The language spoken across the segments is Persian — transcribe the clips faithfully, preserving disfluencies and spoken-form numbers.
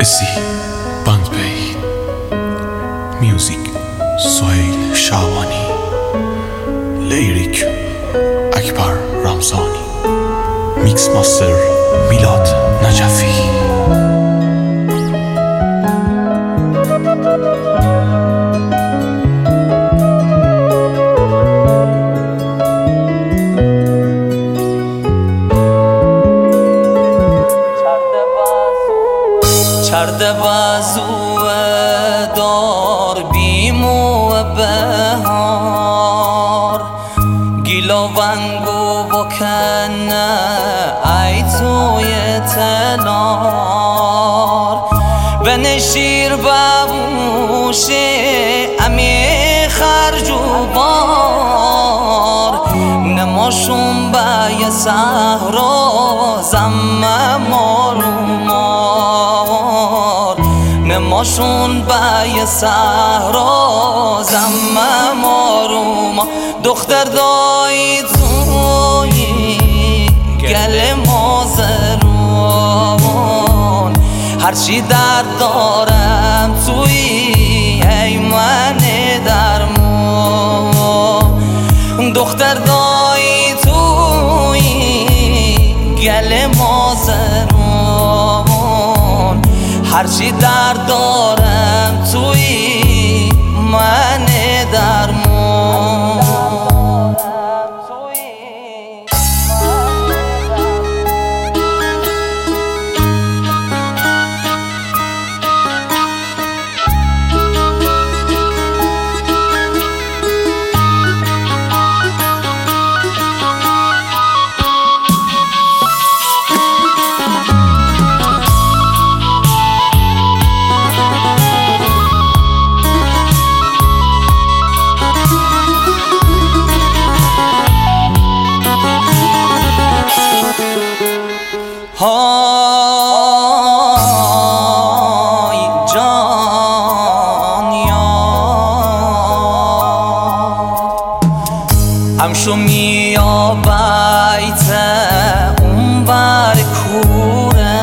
Jesse Bandpay, Music Sohail Shabani, Lyric Akbar Ramzani, Mix Master Milad Najafi. چرده بازو دار بیمو بهار گیلا ونگو بکنه ای توی تلار و نشیر ببوشه امی خرج و بار نماشون با یه سهرا زمه مارو نماشون با یه سهرا زمه مارو دختر دایی توی گل مازرون هرچی درد دارم توی ایمن درمون دختر دایی توی گل مازرون هرچی درد دارم توی من درمون های جانیا همشو میا بیت اون بر کوره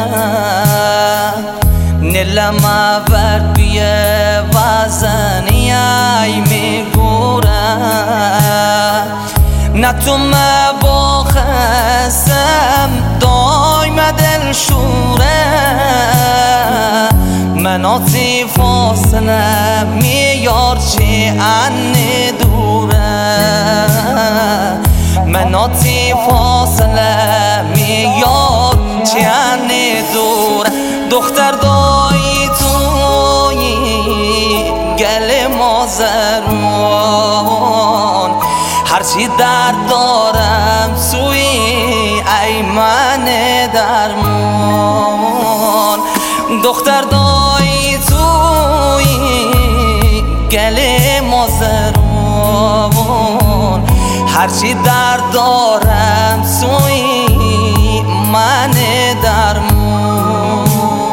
نلما ورد بیه وزنی ای میگوره نتوم با خسم دایم دل شوره مناتی فاصله میار چی انی دوره مناتی فاصله میار چی انی دوره دختر دایی توی گل مازرون هرچی درد دارم توی ایمن درمون دختر دایی توی گل مازرون هرچی درد دارم توی من درمون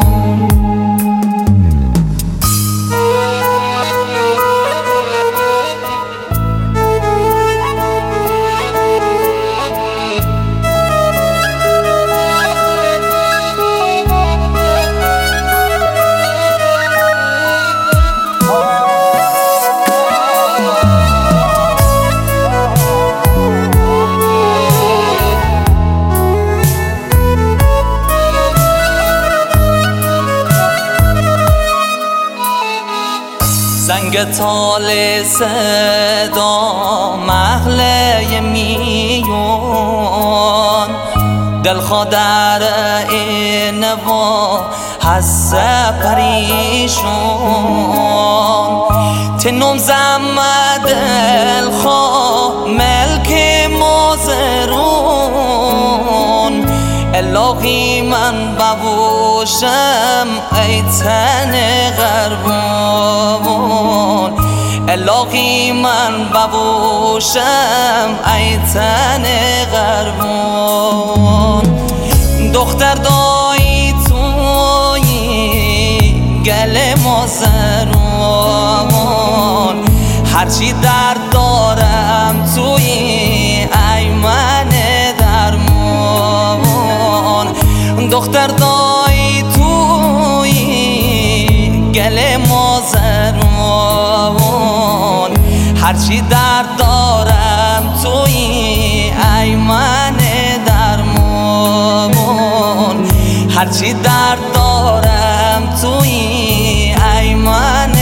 زنگ تال صدا محله میون دل خودر این و حس پریشون تنم زم دل خواه ملک مازرون الهی من ببوشم ای تن غربون الهی من ببوشم ای تن غربون دختر دایی توی گل مازرون هرچی درد دارم توی ایمن درمون دختر دایی توی گل مازرمون هرچی درد دارم تویی ای من درمون هرچی درد دارم تویی ای من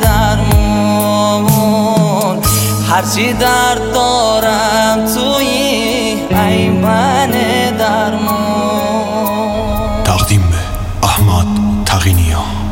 درمون هرچی درد دارم تویی ای من درمون. تقدیم به احمد تقینیان.